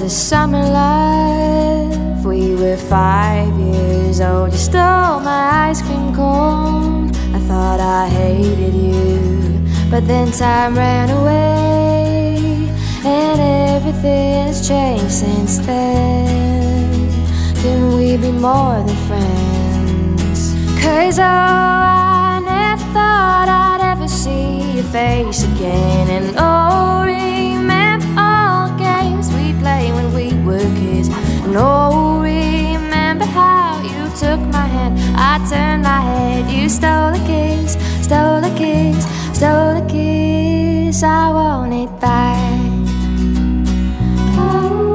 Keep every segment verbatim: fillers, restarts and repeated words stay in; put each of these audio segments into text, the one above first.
the summer, love. We were five years old. You stole my ice cream cone. I thought I hated you, but then time ran away, and everything has changed since then. Can we be more than friends? Cause oh, I never thought I'd ever see your face again. And oh, remember all the games we played when we were kids. And oh, remember how you took my hand, I turned my head, you stole a kiss, stole a kiss, stole a kiss. I want it back. Oh,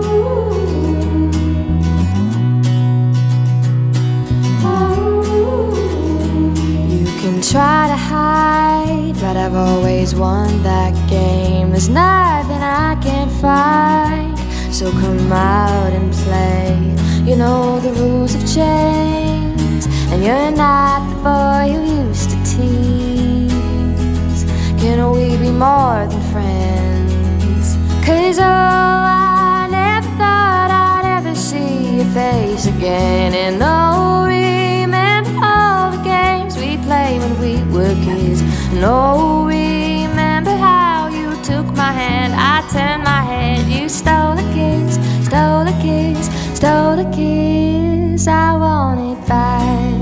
oh. You can try to hide, but I've always won that game. There's nothing I can't fight, so come out and play. You know the rules have changed, and you're not the boy you used to tease. Can we be more than friends? Cause oh, I never thought I'd ever see your face again. And oh, remember all the games we played when we were kids. And oh, remember how you took my hand, I turned my head, you stole a kiss, stole a kiss, stole a kiss. I want it back.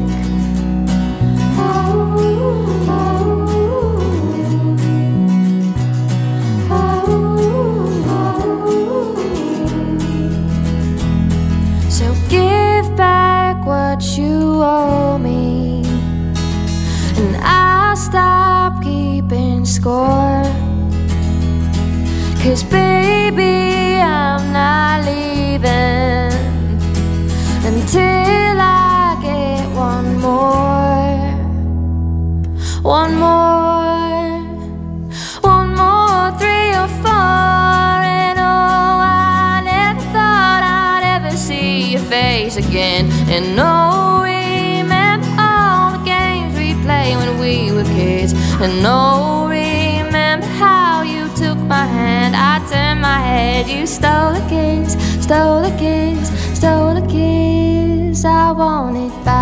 Oh, oh, oh, oh. So give back what you owe me, and I'll stop keeping score. Cause baby, I'm not leaving until I get one more, one more, one more, three or four. And oh, I never thought I'd ever see your face again. And oh, remember all the games we played when we were kids. And oh, remember how you took my hand, I turned my head, you stole a kiss, stole a kiss, stole a kiss. I want it back.